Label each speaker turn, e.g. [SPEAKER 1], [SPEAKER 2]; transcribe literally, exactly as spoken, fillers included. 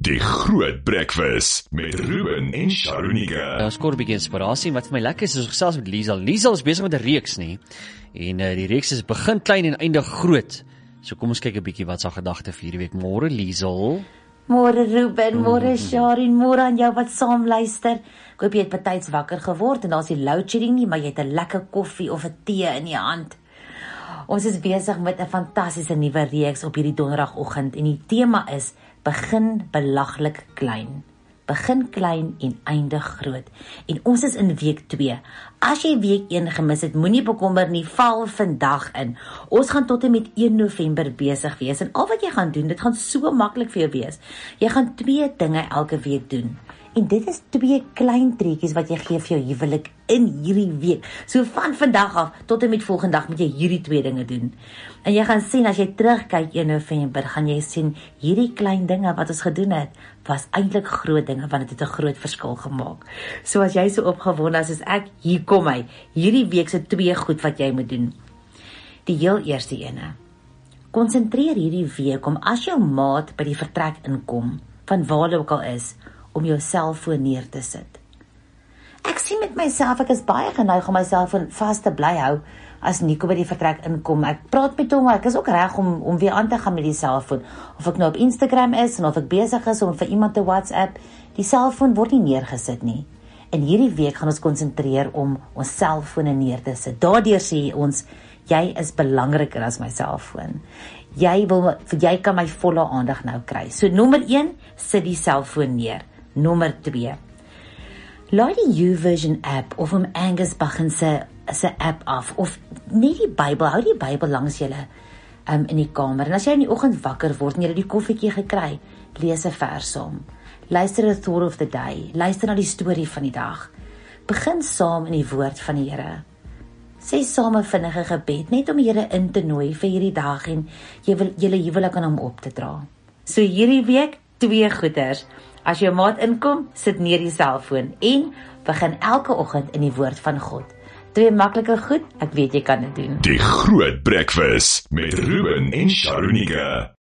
[SPEAKER 1] Die Groot Breakfast met Ruben en Sharonika.
[SPEAKER 2] Ons kort 'n bietjie inspirasie. Wat vir my lekker is, is ons gesels met Liesel. Liesel is besig met 'n reeks nie. En uh, die reeks is begin klein en eindig groot. So kom ons kyk 'n bietjie wat sy gedagte vir hierdie week. Môre Liesel.
[SPEAKER 3] Môre Ruben, môre Sharin, môre aan jou wat saam luister. Ek hoop jy het betyds wakker geword en daar's nie load shedding nie, maar jy het 'n lekker koffie of 'n tee in die hand. Ons is besig met 'n fantastiese nuwe reeks op hierdie donderdagoggend en die tema is begin belaglik klein. Begin klein en eindig groot. En ons is in week twee. As jy week een gemis het, moenie bekommer nie, val vandag in. Ons gaan tot en met een November besig wees en al wat jy gaan doen, dit gaan so maklik vir jou wees. Jy gaan twee dinge elke week doen. En dit is twee klein treetjies wat jy gee vir jou huwelik in hierdie week. So van vandag af tot en met volgende dag moet jy hierdie twee dinge doen. En jy gaan sien as jy terugkyk een November, gaan jy sien hierdie klein dinge wat ons gedoen het, was eintlik groot dinge want dit het 'n groot verskil gemaak. So as jy so opgewonde is soos ek, hier kom hy. Hierdie week se twee goed wat jy moet doen. Die heel eerste ene. Konsentreer hierdie week om as jou maat by die vertrek inkom, van waar hulle ook al is, om jou selfoon neer te sit. Ek sien met myself, ek is baie geneig om my selfoon vas te bly hou as Nico by die vertrek inkom. Ek praat met hom, maar ek is ook reg om om weer aan te gaan met die selfoon. Of ek nou op Instagram is en of ek besig is om vir iemand te WhatsApp, die selfoon word nie neergesit nie. En hierdie week gaan ons konsentreer om ons selfone neer te sit. Daardeur sê ons, jy is belangriker as my selfoon. Jy wil jy kan my volle aandag nou kry. So nommer een, sit die selfoon neer. Nommer twee. Laai die YouVersion app of om Angus Buchan se se app af of net die Bybel, hou die Bybel langs julle um, in die kamer. En as jy in die oggend wakker word en jy het die koffietjie gekry, lees 'n vers saam. Luister 'n thought of the day, luister na die storie van die dag. Begin saam in die woord van die Here. Sê saam 'n vinnige gebed net om die Here in te nooi vir hierdie dag en jy wil julle huwelik aan hom op te dra. So hierdie week twee goeders. As jou maat inkom, sit neer die selfoon en begin elke oggend in die woord van God. Twee maklike goed, ek weet jy kan dit doen.
[SPEAKER 1] Die Groot Breakfast met Ruben en Sharonika.